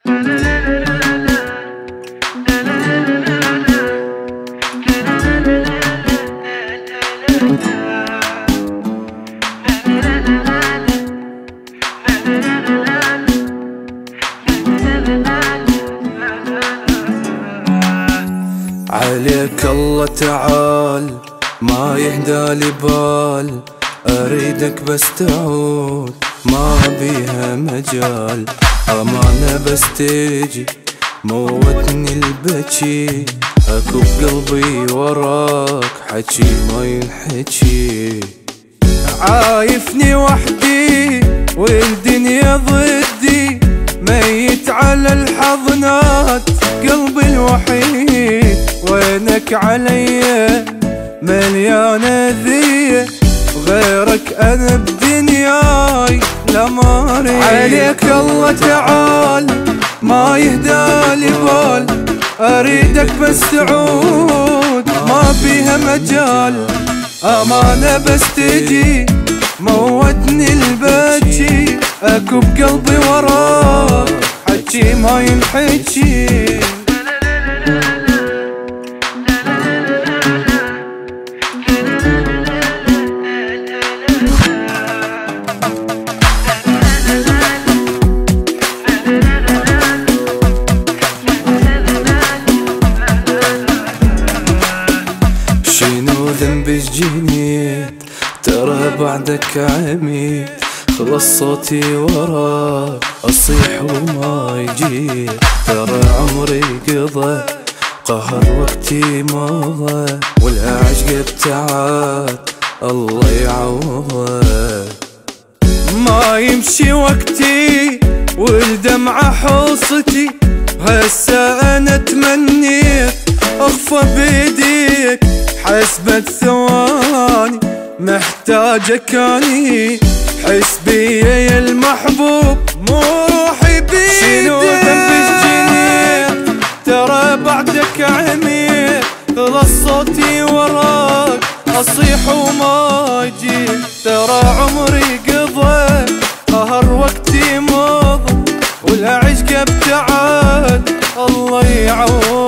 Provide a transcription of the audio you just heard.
عليك الله تعال، ما يهدالي بال، أريدك بس تعود، ما بيها مجال. أمانة بس تيجي موتني البكي، أكب قلبي وراك حكي ما ينحكي. عايفني وحدي والدنيا ضدي، ميت على الحضنات قلبي الوحيد. وينك عليا مليانة ذية، غيرك أنا بدنياي لا ما أريد. عليك الله تعال، ما يهدالي بال، أريدك بس تعود، ما فيها مجال. أمانة بس تجي موتني البكي، أكب قلبي وراك حكي ما ينحكي. شنو ذنبي جنيت، ترى بعدك عميت، خلص صوتي وراك أصيح وما يجي. ترى عمري قضى قهر وقتي مضى، والعشق ابتعد الله يعوضه. ما يمشي وقتي والدمعة حوصتي، هسه أنا تمنيت أخفى بيديك، حسبت ثواني محتاجك أني، حس بيا يا المحبوب مو روحي بيدك. شنو ذنبي جنيت، ترى بعدك عميت، خلص صوتي وراك أصيح وما أجي. ترى عمري قضى قهر وقتي مضى، والعشق ابتعد الله يعوض.